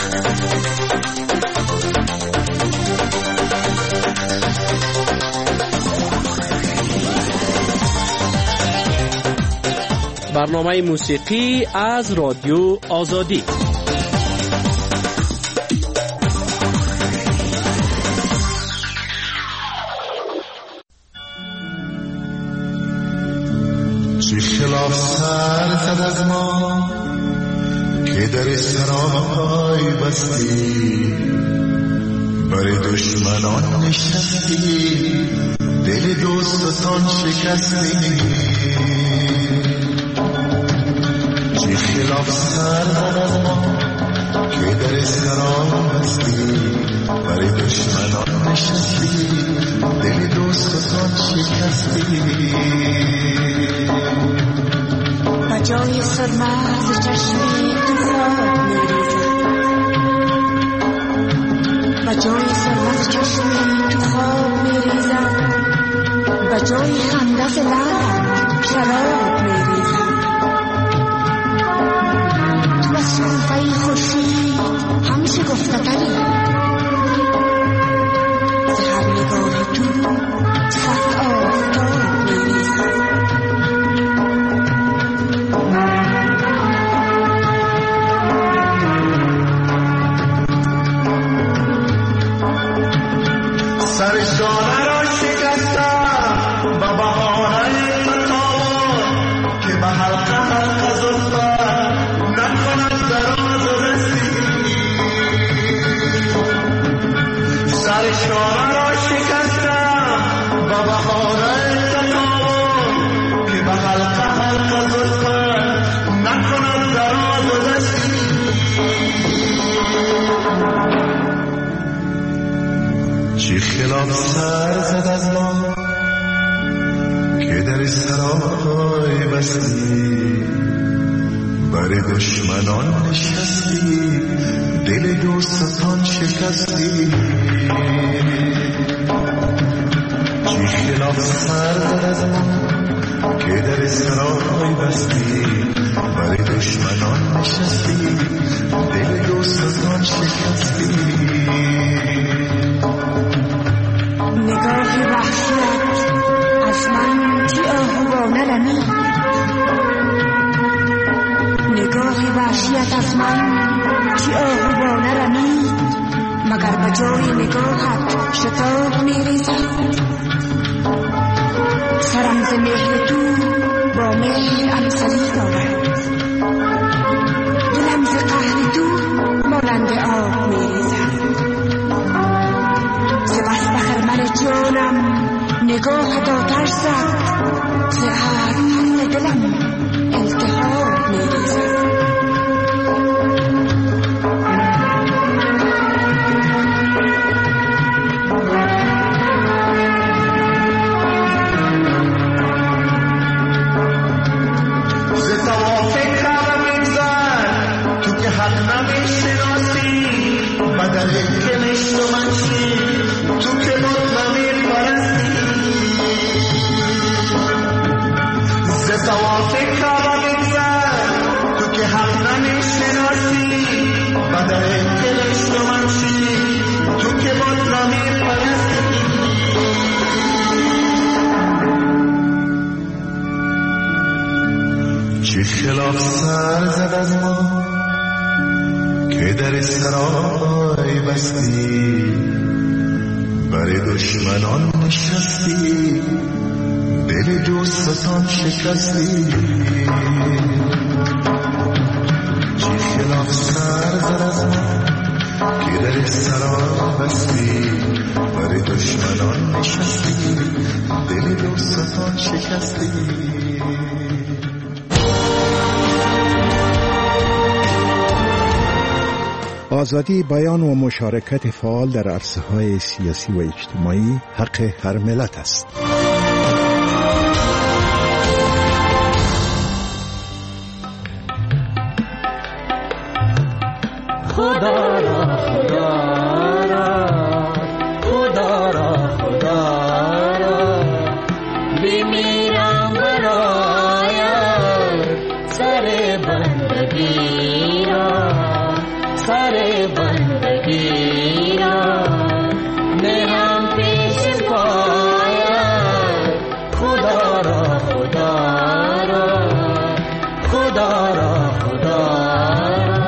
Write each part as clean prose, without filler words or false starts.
برنامه موسیقی از رادیو آزادی. چه خلاف سر زد از ما که در سرای بستی، برای دشمنان نشستی، دل دوستان شکستی. چه خلاف سر زد از ما که در سرای بستی، برای دشمنان نشستی، دل دوستان شکستی. جای سرمز چشمی تو خواب میریزم، و جای سرمز چشمی تو خواب میریزم، و جای خندت لب شراب میریزم. تو از شنفه خورشید همیشه گفتگری، ز هر نگاه تو صد آفتاب میریزم. سرشانه را شکستم با بهانه تمام، که به حلقه حلقه زلفت نکند دراز و رسی. سرشانه را شکستم با بهانه تمام، که به حلقه حلقه زلفت نکند دراز و رسی. چه خلاف سر زد از ما که در سرای بستی، برای دشمنان نشستی، دل دوستان شکستی. چه خلاف سر زد از ما که در سرای بستی، برای دشمنان نشستی، دل دوستان شکستی. نگاه وحشت از من چی آهوانه رمید، نگاه وحشت از من چی آهوانه رمید، مگر به جای نگاهت شتاب میریزد. سرم ز مهر تو با مهر امسلی دارد، دلم ز قهر تو مانند آب میریزد. ز بس به خرمن جانم نگاهت آتش زد، ز ابر دلم التهاب میریزد. ز توافق کردم میگذر تو که حق نمیشناسی، بدل که نشت منشی تو که بود نمیپرستی. ز توافق کردم میگذر تو که حق نمیشناسی، بدل که نشت منشی تو که بود نمیپرستی. چه خلاف سر زد از ما که در سرای بستی، برای دشمنان نشستی، دل دوستان شکستی. چه خلاف سر زد از ما که در سرای بستی، برای دشمنان نشستی، دل دوستان شکستی. آزادی بیان و مشارکت فعال در عرصه‌های سیاسی و اجتماعی حق هر ملت است. خدا را خدا را خدا را خدا را بمیرم برای سر بندگی را سر بندگی را نهم پیش پایت، خدا را خدا را خدا را خدا را.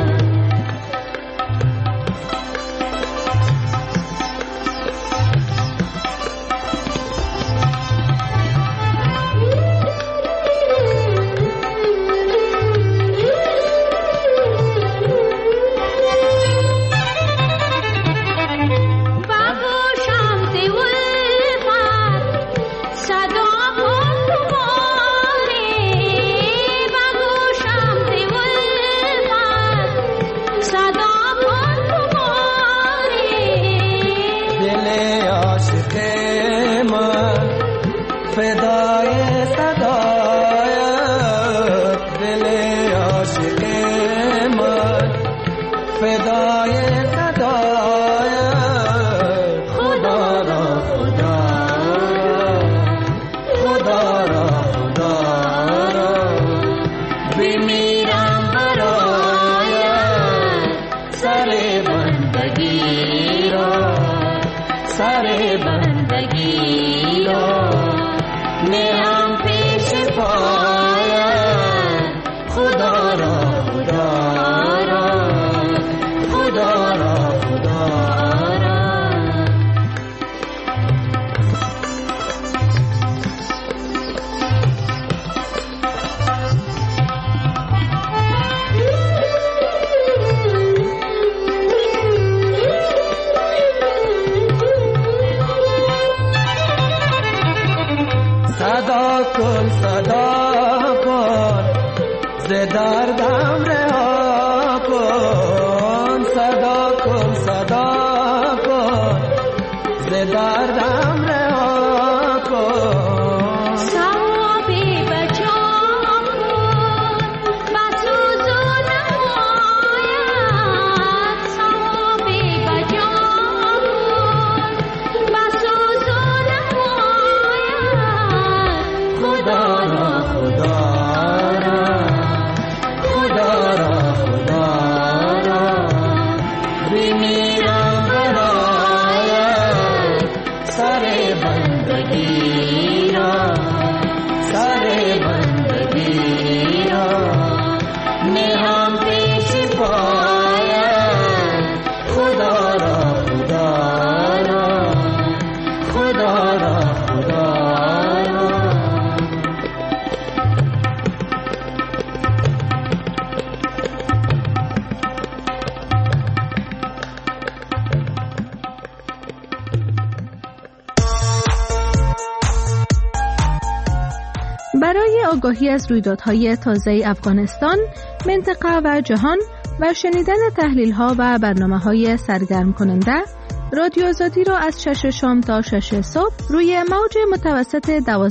برای آگاهی از رویدادهای تازه افغانستان، منطقه و جهان و شنیدن تحلیل‌ها و برنامه‌های سرگرم کننده، رادیو آزادی را از 6 شام تا 6 صبح روی موج متوسط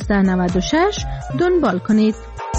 1296 دنبال کنید.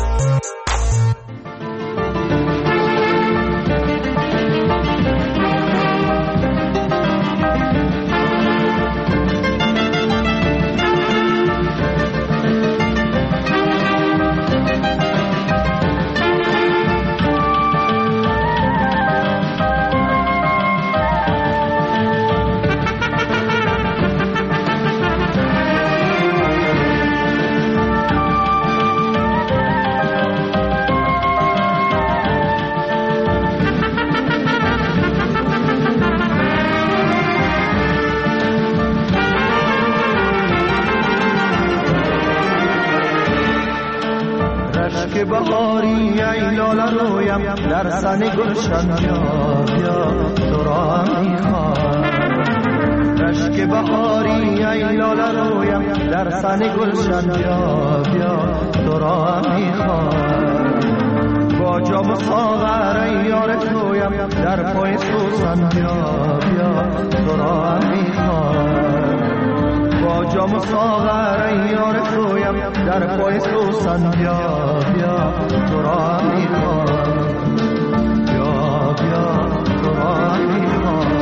که بهاری ای لاله رویم در سن گلشن بیا بیا تو را میخوام. رشک بهاری ای لاله رویم در سن گلشن بیا بیا تو را میخوام. با جام ساغر ای یار تویم در پای سوسن بیا بیا تو را میخوام. با جام ساغر ای یار تویم در پای سوسن بیا بیا تو را میخوام. بیا بیا تو را میخوام.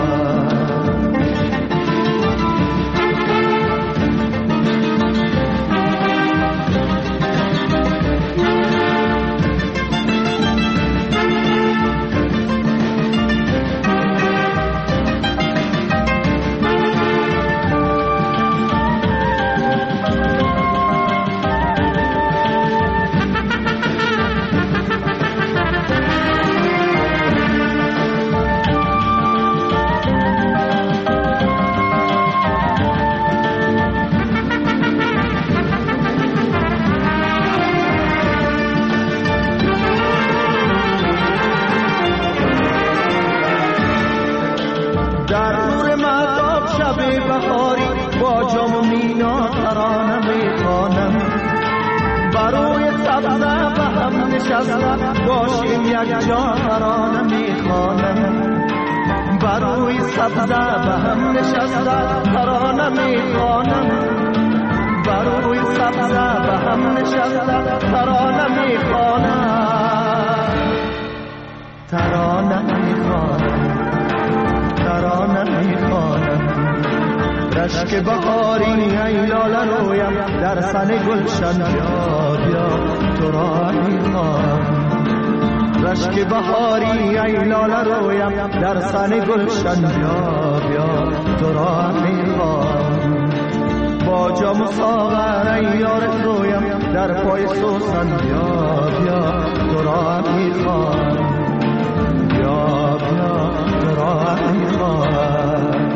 در نور مهتاب شب بهاری با جام و مینا ترانه میخوانم. برای سبزه به هم نشسته باشیم یک جا ترانه میخوانم. برای سبزه به هم نشسته ترانه میخوانم. برای سبزه به هم نشسته ترانه میخوانم. ترانه میخوانم. ترانه میخوانم. رشک بهاری ای لاله رویم در سن گلشن بیا بیا تو را میخوانم. رشک بهاری ای لاله رویم در سن گلشن بیا بیا تو را میخوانم. با جام و ساغر ای یار رویم در پای سوسن بیا بیا تو را میخوانم. بیا بیا تو را میخوانم.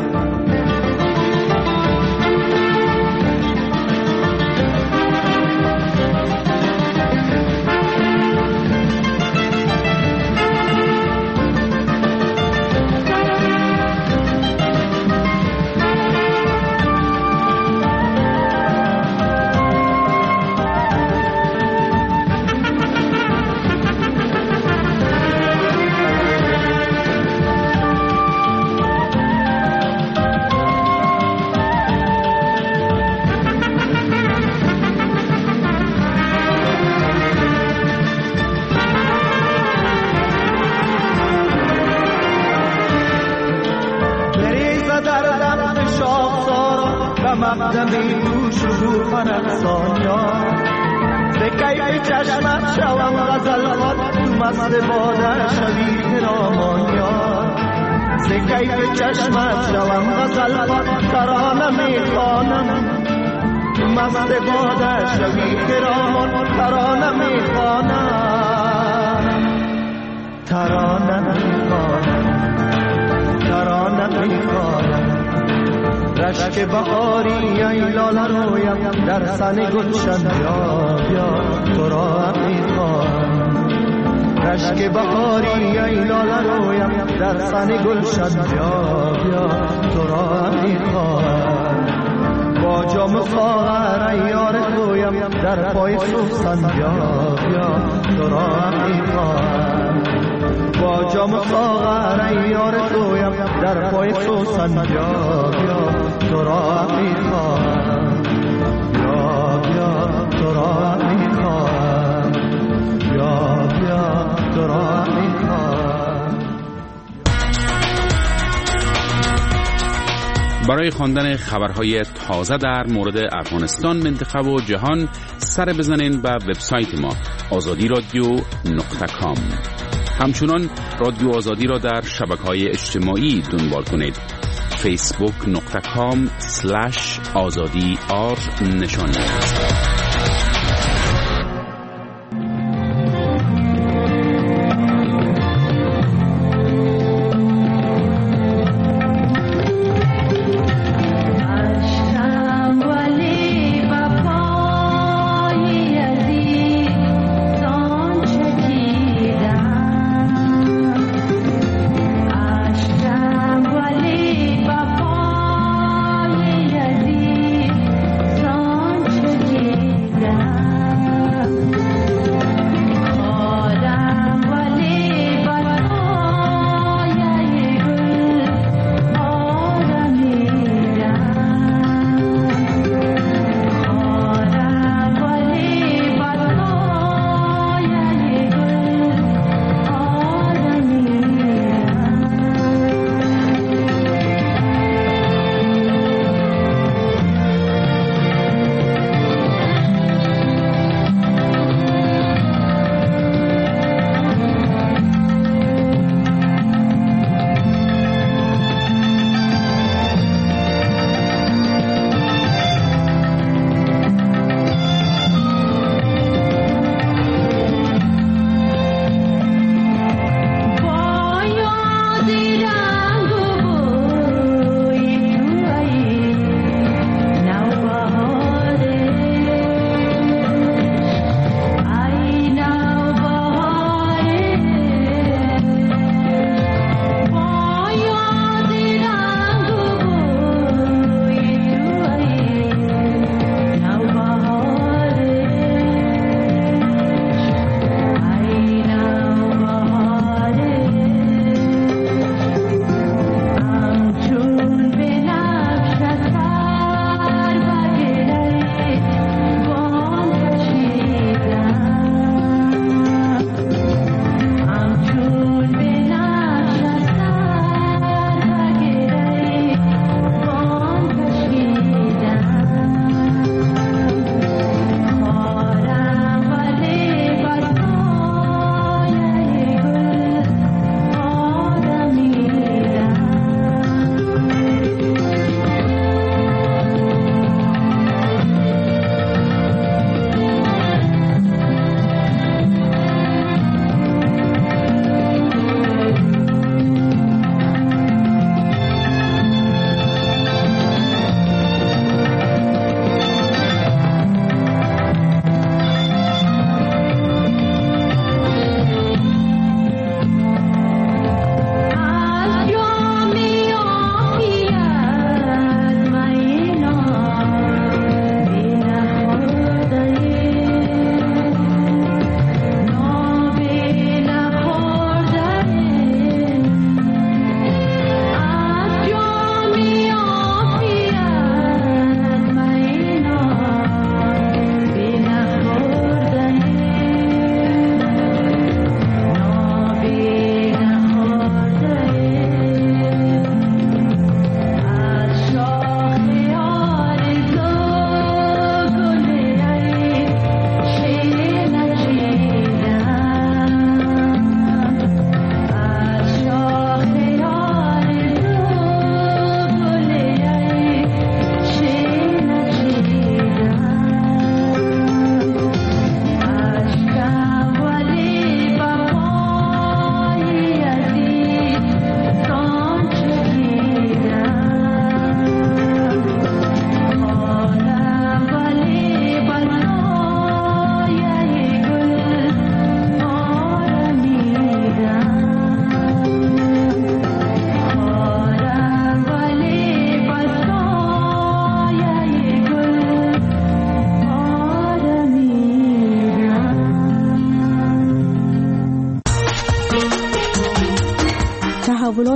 مقدمی تو شروع پرستان یار به کیف چشمت شوم غزلات تو مست باده شوی خرامان یار. به کیف چشمت شوم غزلات ترانه میخوانم. تو مست باده شوی خرامان ترانه میخوانم. ترانه میخوانم. ترانه میخوانم. رشک بهاری ای لاله رویم در سن گلشن بیا بیا تو را میخوانم. رشک بهاری ای لاله رویم در سن گلشن بیا بیا تو را میخوانم. با جام و ساغر ای یار رویم در پای سوسن بیا بیا تو را میخوانم. با جام و ساغر ای یار رویم در پای سوسن بیا بیا تو را میخوانم. بیا بیا تو را میخوانم. بیا بیا تو را میخوانم. برای خواندن خبرهای تازه در مورد افغانستان، منطقه و جهان سر بزنین به وبسایت ما azadiradio.com. همچنان رادیو آزادی را در شبکه‌های اجتماعی دنبال کنید. facebook.com/azadi_r نشان دهید. Yeah.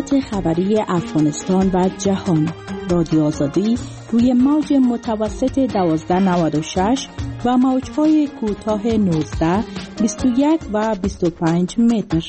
تغییرات خبری افغانستان و جهان. رادیو آزادی روی موج متوسط 1296 و موج‌های کوتاه 19، 21 و 25 متر.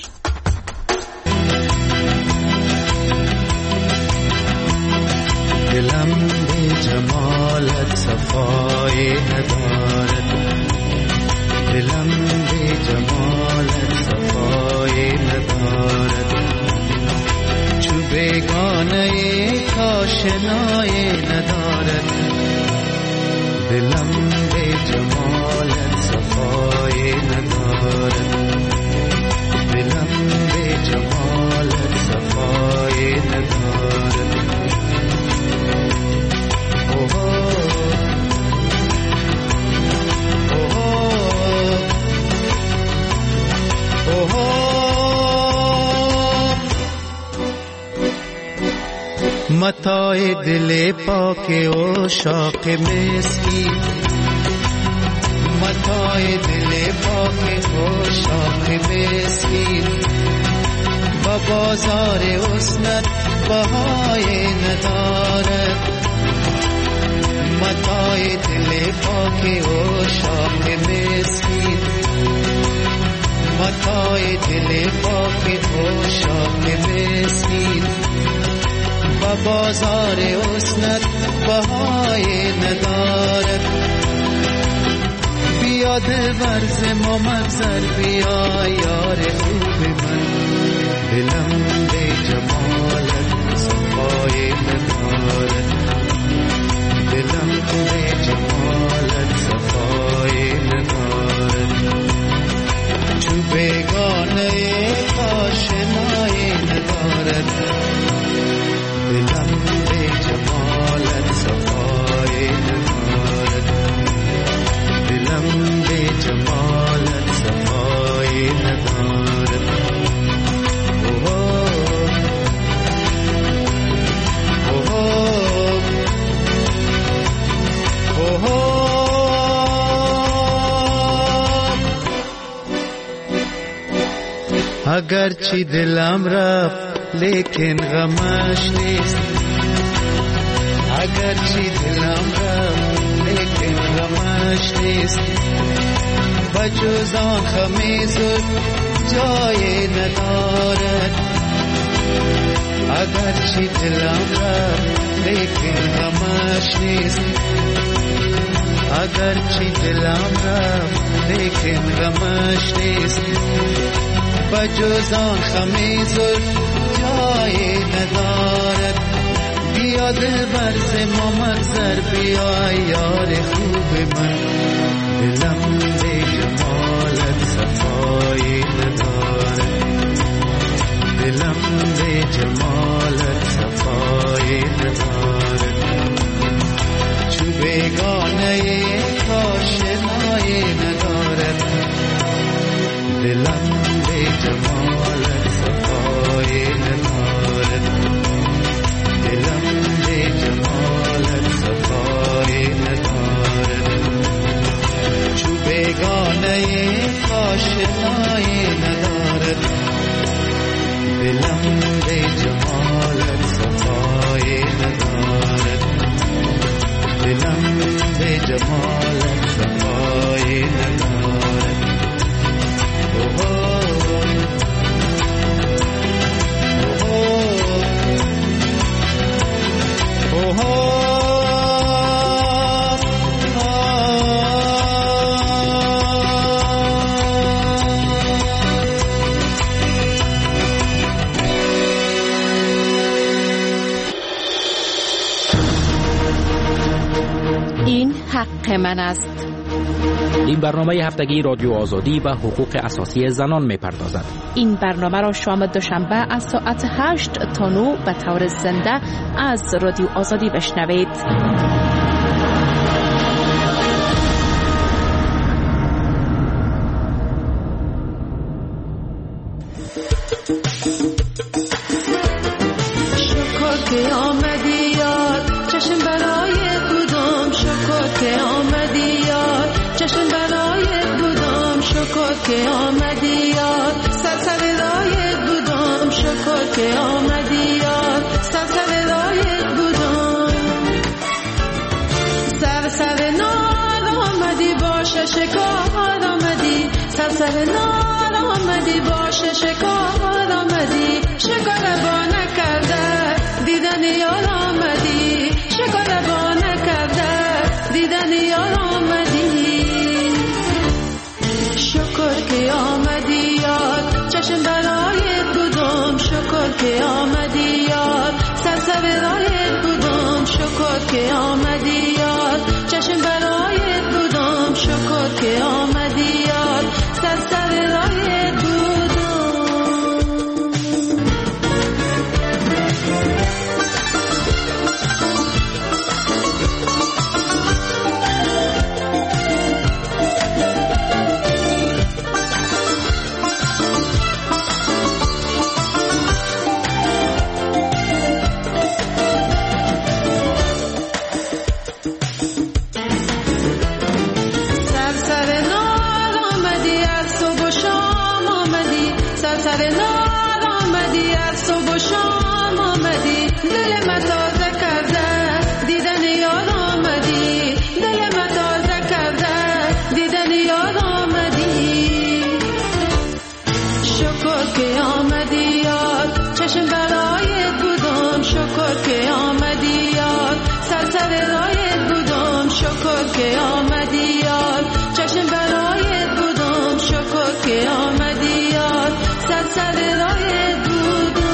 دلم به جمالت صفای ندارد، دلم به جمالت صفای ندارد، چو بیگانه کاشنای ندارد، دلم به جمالت صفای ندارد، دلم به جمالت صفای ندارد. متاع دل پاک و شاق مسکی، متاع دل پاک و شاق مسکی، با بازار حسنت بهای ندارد، متاع دل پاک و شاق مسکی، متاع دل پاک و شاق مسکی، با بازار حسنت بهای ندارد. بیا دلبر ز ما مگذر، بیا یار خوب من، دلم به جمالت صفای ندارد، دلم به جمالت صفای ندارد، چو بیگانه آشنای ندارد، دلم به جمالت صفای ندارد، دلم به جمالت صفای ندارد. اگرچه دلم رفت لیکن غمش نیست، اگرچه دلم رفت لیکن غمش نیست، بجز آن خمیز جای ندارد، اگرچه دلم رفت لیکن غمش نیست، اگرچه دلم رفت لیکن غمش نیست، بجز آن خمیز جای ندارد. بیا دلبر ز ما مگذر، بیا یار خوب من، دلم به جمالت صفای ندارد، دلم به جمالت صفای ندارد، چو بیگانه آشنای ندارد، دلم به جمالت صفای ندارد، دلم به جمالت صفای ندارد، چو بیگانه آشنای ندارد، دلم به جمالت صفای ندارد، دلم به جمالت صفای ندارد. این حق من است. این برنامه هفتگی رادیو آزادی و حقوق اساسی زنان می‌پردازد. این برنامه را شام دوشنبه از ساعت 8 تا 9 به طور زنده از رادیو آزادی بشنوید. شکر که آمدی یاد، چشم برای کدام شکر که آمدی یاد، چشم برای کدام شکر که آمدی یاد، سرسر رای کدام شکر که آمدی سرسر نار آمدی باشه شکار آمدی شکار با نکرده دیدن یار آمدی شکار با نکرده دیدن یار آمدی شکر که آمدی یاد چشم برایت بودم شکر که آمدی یاد سرسر رایت بودم شکر که آمدی یاد چشم برایت بودم شکر که آمدی یاد سرسر رایت بودم چشم برایت بودم شکر که آمدی یاد سرسر رایت بودم شکر که آمدی یاد چشم برایت بودم شکر که آمدی یاد سرسر رایت بودم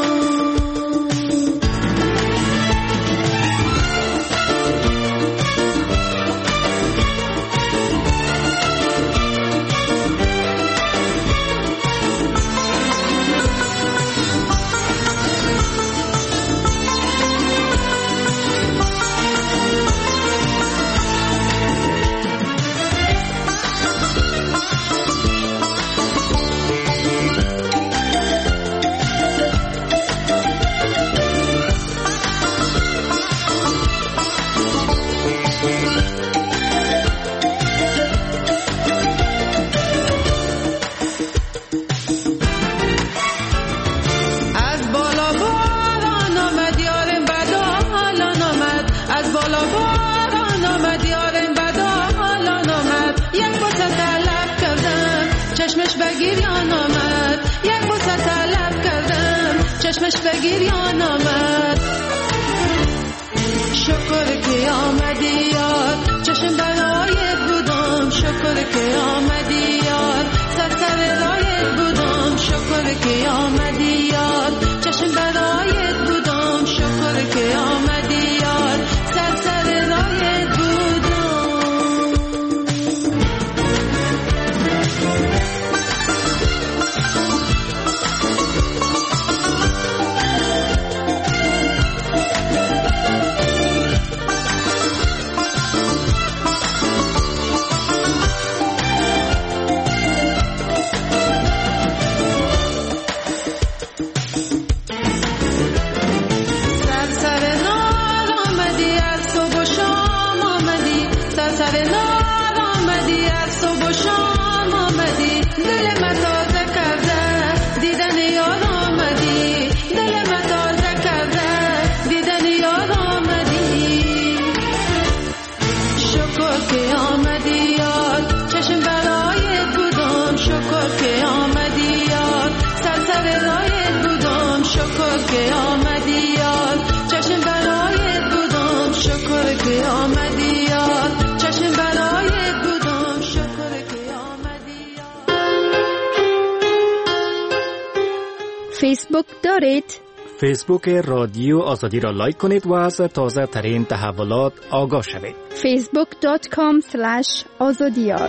چشمش بگیر یا نامد شکر که آمدی یاد چشم برایت بودم شکر که آمدی یاد سرسر رایت بودم شکر که آمدی یاد چشم برایت بودم شکر که آمدی یاد سرسر رایت بودم فیسبوک دارید؟ فیسبوک رادیو آزادی را لایک کنید و از تازه ترین تحولات آگاه شوید. facebook.com/azadiyar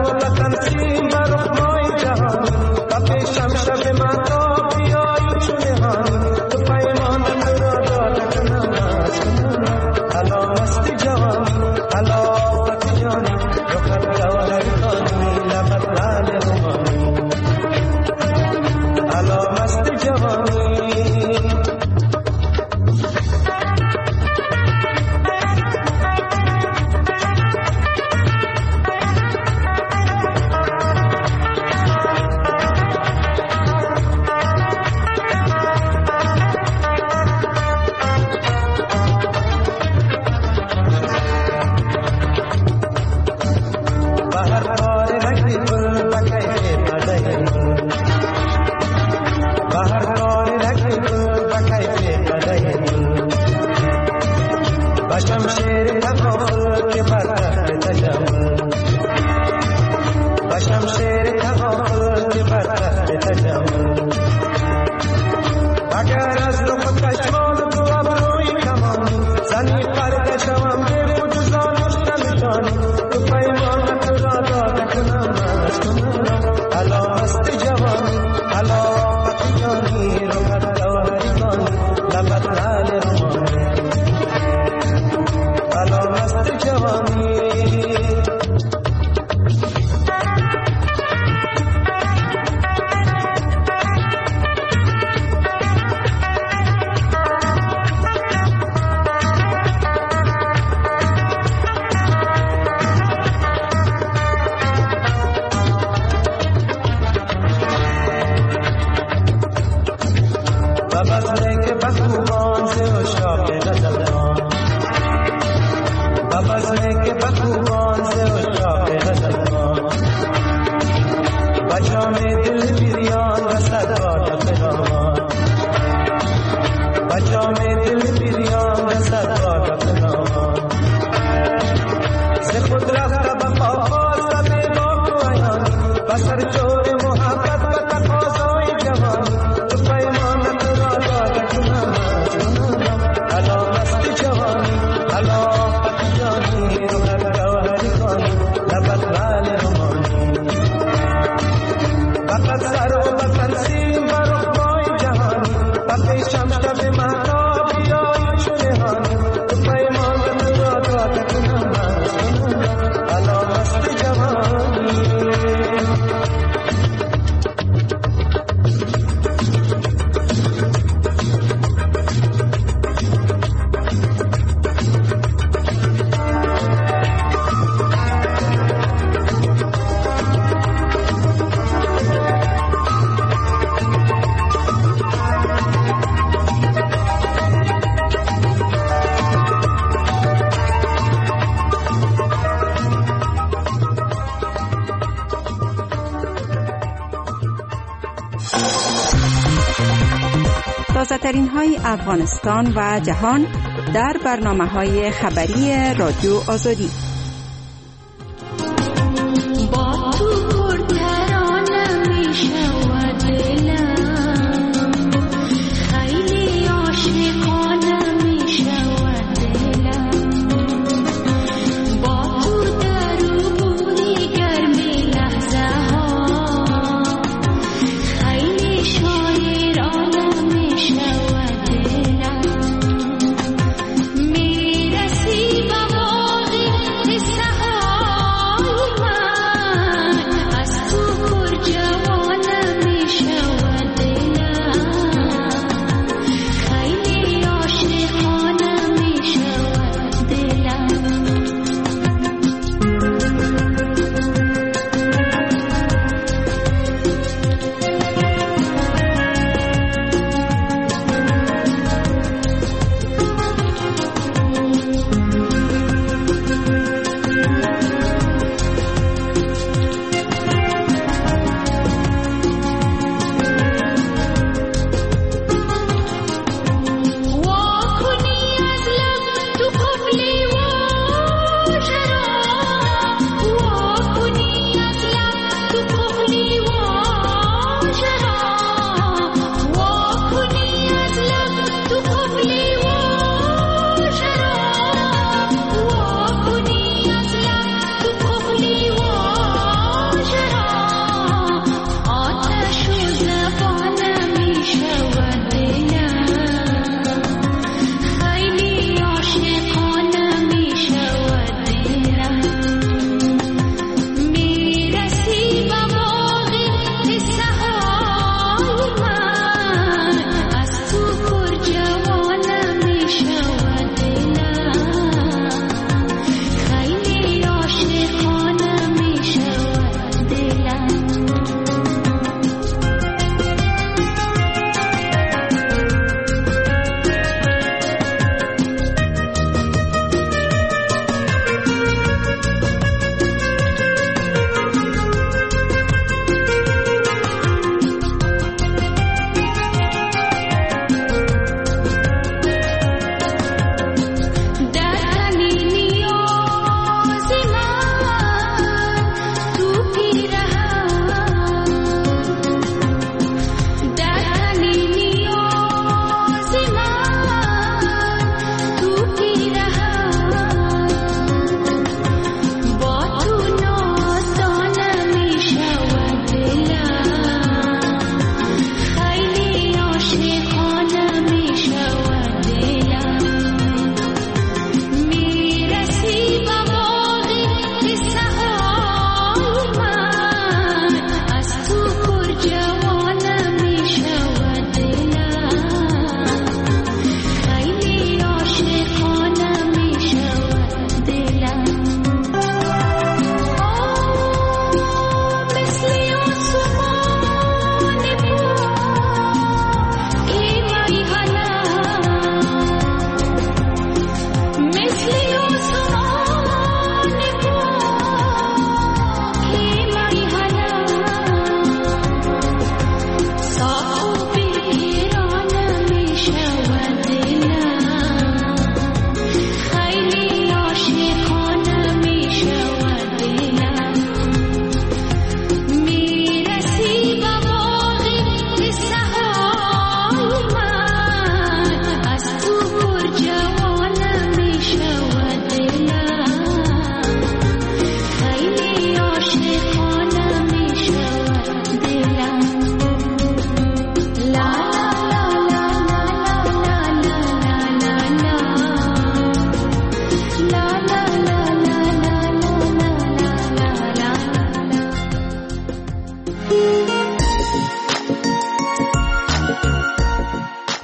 تازه‌ترین های افغانستان و جهان در برنامه‌های خبری رادیو آزادی.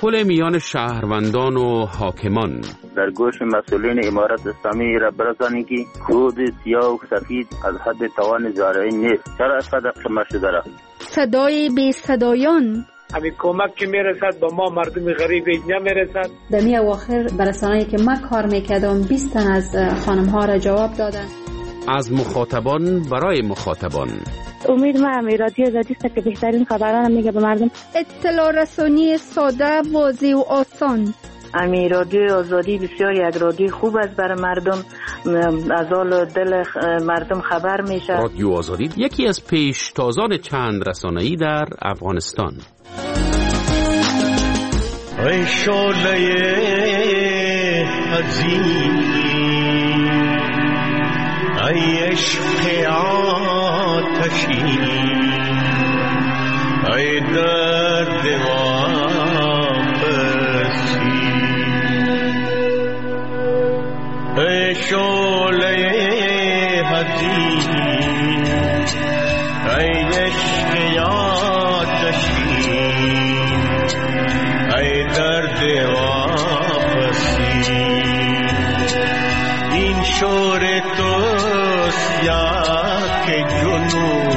تحول میان شهروندان و حاکمان. در گوش مسئولین امارت اسلامی را برسانید که کود سیاه و سفید از حد توان زارعی نیست. چرا صدق شما شده را؟ صدای بی صدایان، همین کمک که میرسد با ما مردم غریب اینجا میرسد. در می اواخر برسانه‌ای که من کار میکردم 20 تن از خانم ها را جواب دادن. از مخاطبان برای مخاطبان. امید من رادیو آزادی است که بهترین خبران میگه به مردم. اطلاع رسانی ساده، واضح و آسان. رادیو آزادی بسیار یک رادیو خوب است برای مردم، از حال دل مردم خبر میشه. رادیو آزادی یکی از پیشتازان چند رسانه‌ای در افغانستان. ای شعله عزیز، ای عشق آتشی، ای درد واپسی، ای شعله عزیز، ای عشق آتشی، ای درد واپسی. این شور توست یا که جنون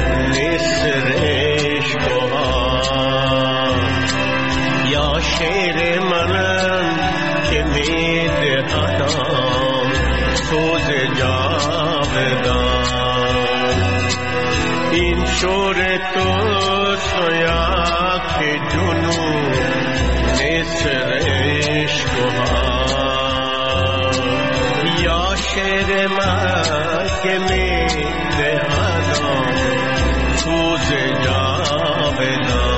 نسرش بها، یا شعر منم که می دهدم سوز جاودان. این شور توست یا که جنون نسرش بها، یا شعر من که می دهدم سوز جاودان.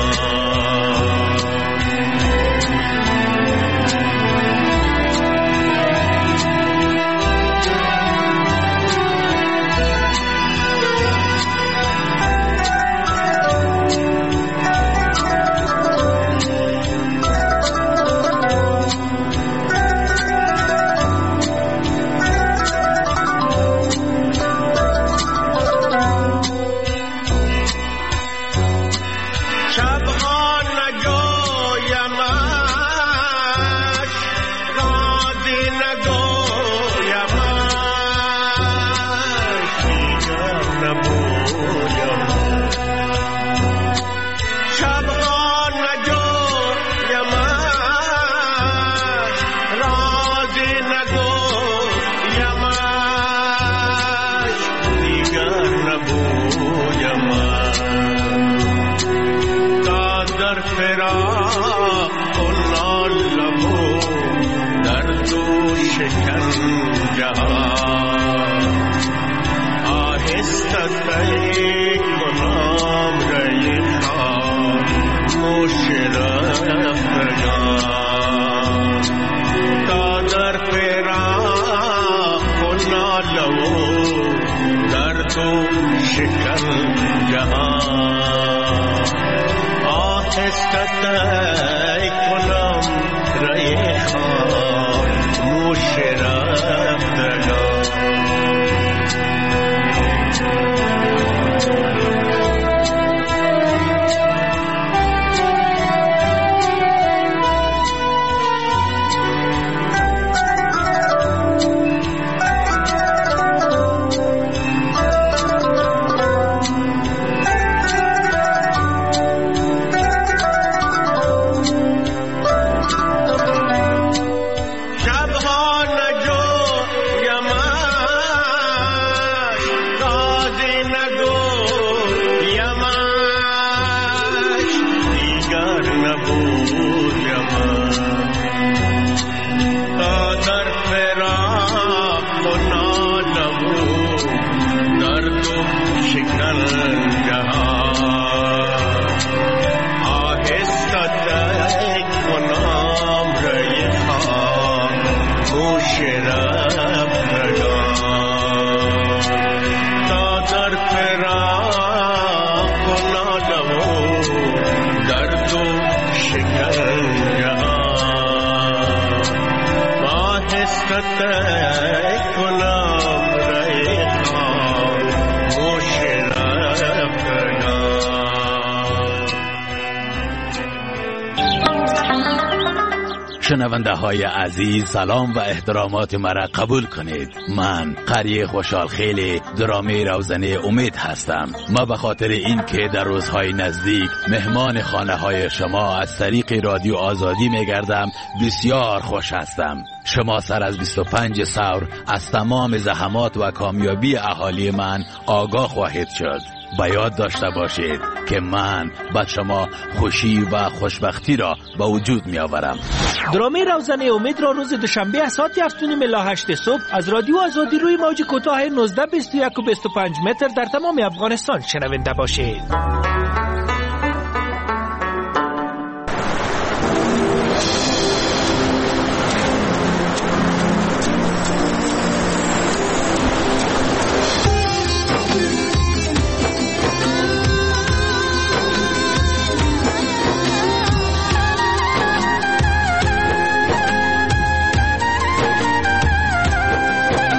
شنونده های عزیز، سلام و احترامات مرا قبول کنید. من قری خوشحال خیلی درامه روزنه امید هستم. ما به خاطر این که در روزهای نزدیک مهمان خانه های شما از طریق رادیو آزادی میگردم بسیار خوش هستم. شما سر از 25 ثور از تمام زحمات و کامیابی اهالی من آگاه خواهید شد. با یاد داشته باشید که من به شما خوشی و خوشبختی را به وجود می آورم. درامه روزنه امید را روز دوشنبه از ساعت 7:30 الی 8 صبح از رادیو آزادی روی موج کوتاه 19 21 و 25 متر در تمام افغانستان شنونده باشید.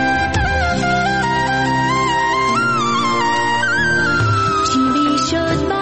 شد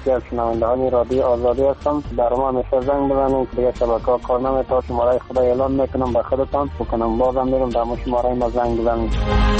یکی از شنوندهان رادیو آزادی هستم. در ما همیشه زنگ بزنید، دیگه شبکه‌ها کار نمی‌کنه. شماره خدا اعلام میکنم به خودتان بکنم، بازم میرم در شماره ما زنگ بزنید.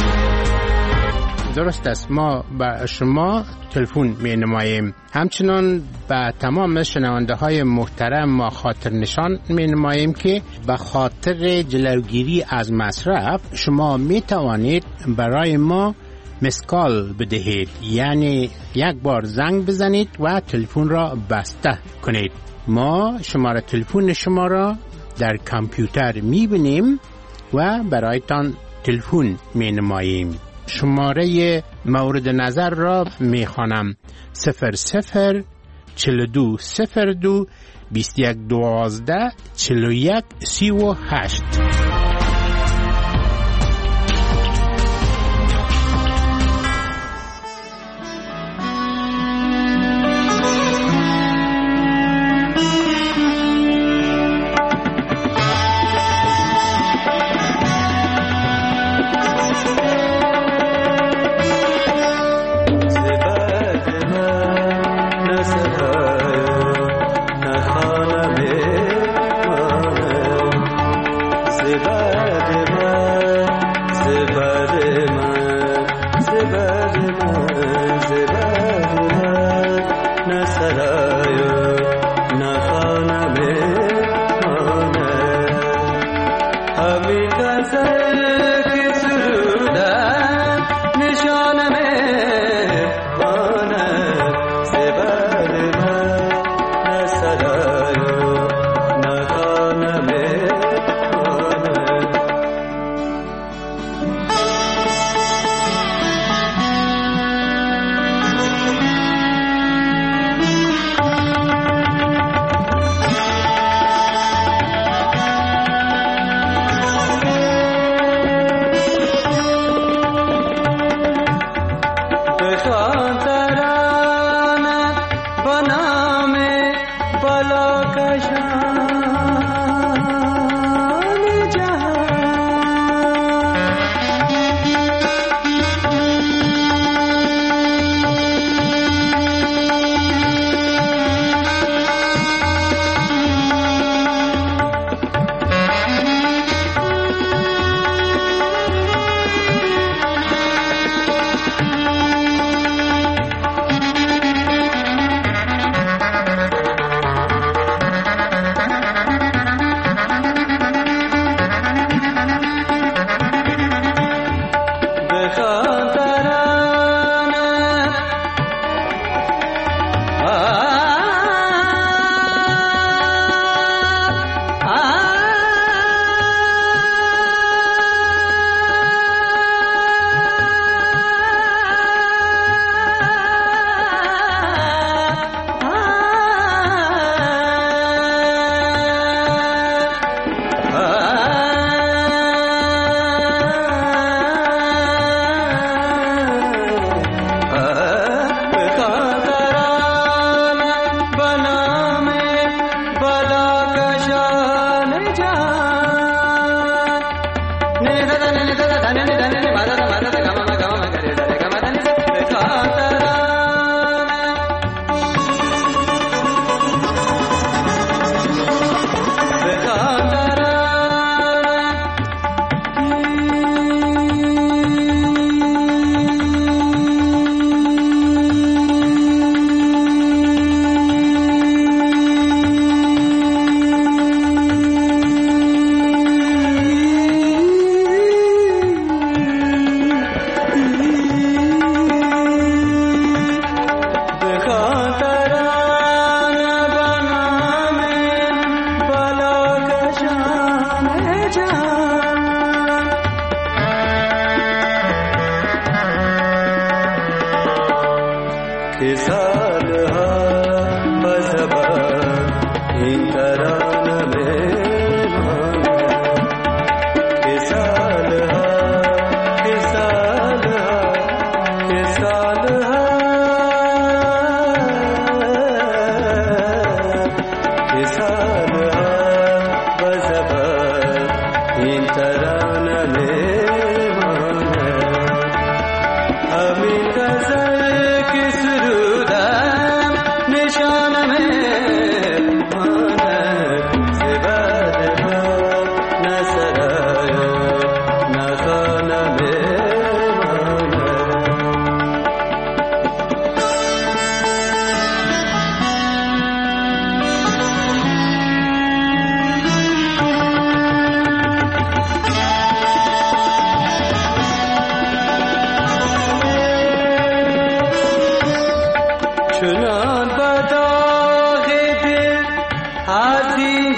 درست است، ما به شما تلفن می نماییم. همچنان به تمام شنونده های محترم ما خاطر نشان می نماییم که به خاطر جلوگیری از مصرف شما می توانید برای ما مسکال بدهید، یعنی یک بار زنگ بزنید و تلفن را بسته کنید. ما شماره تلفن شما را در کامپیوتر می بینیم و برایتان تلفن می نماییم. شماره مورد نظر را می خوانم: 00 42 02 21 12 41 38.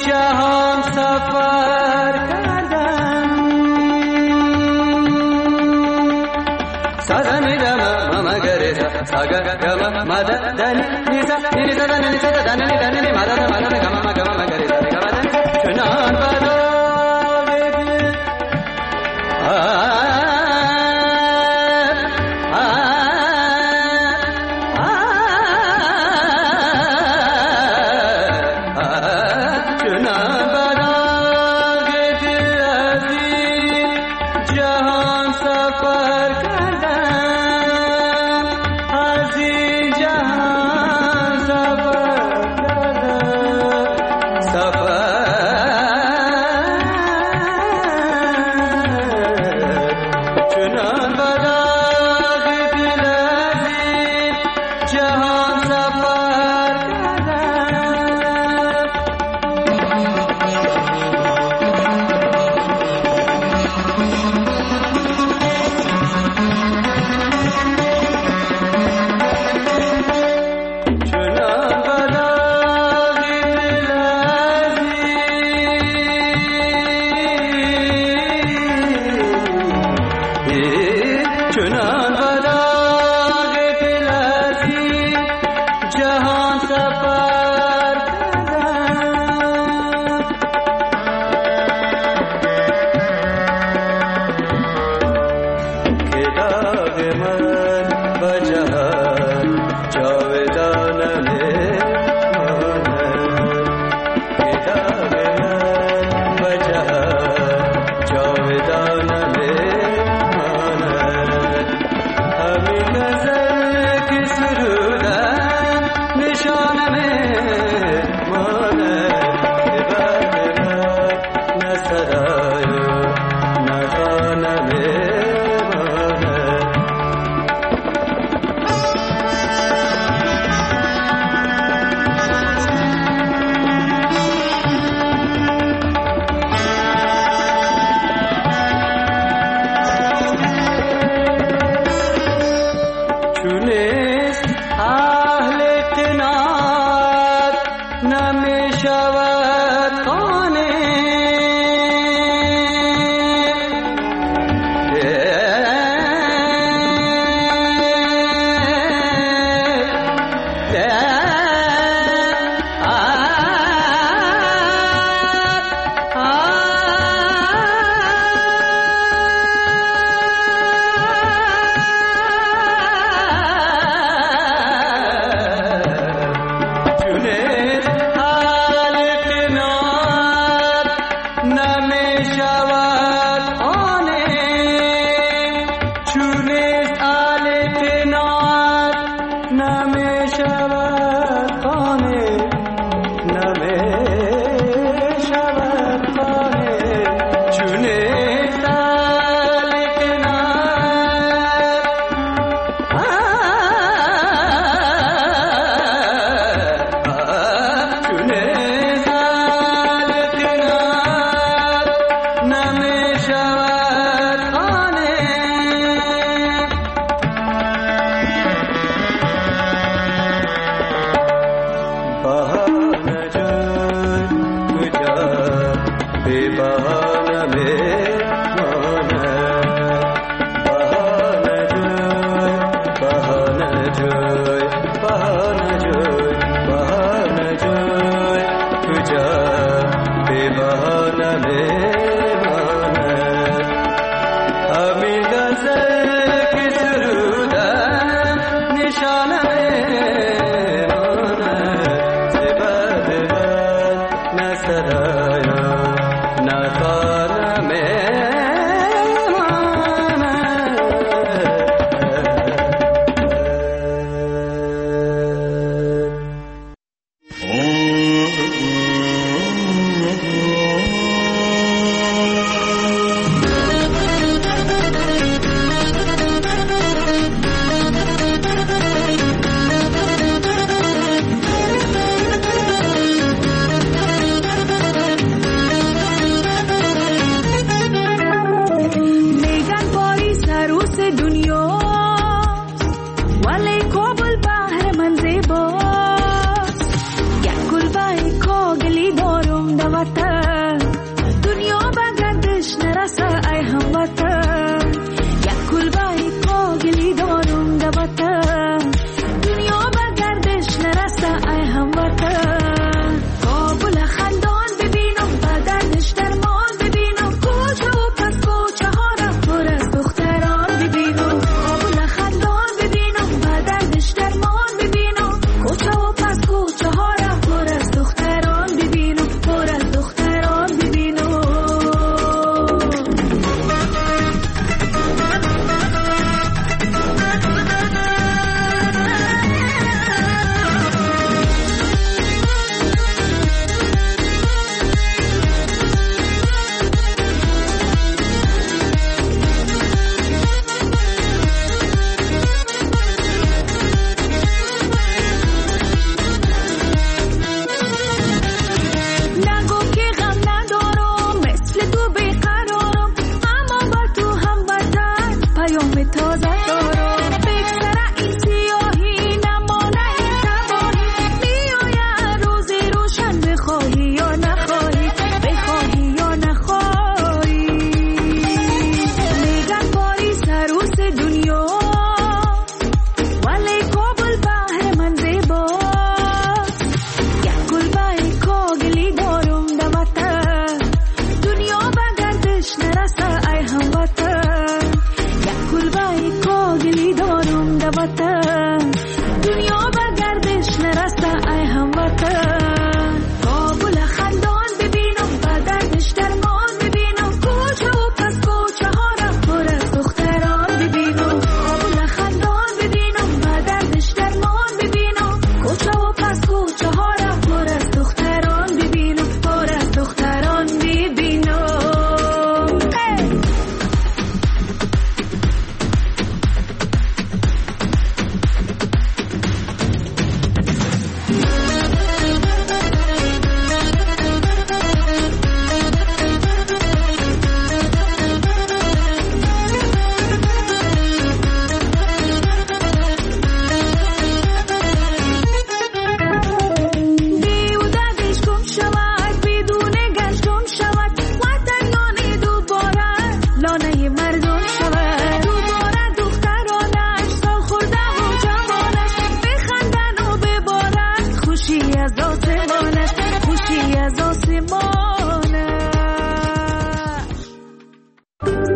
جهان سفر کردم سازا میدم مگره ساگا گما مادا دنی نیزا نیزا دنی نیزا دنی دنی مادا مادا گما گما مگره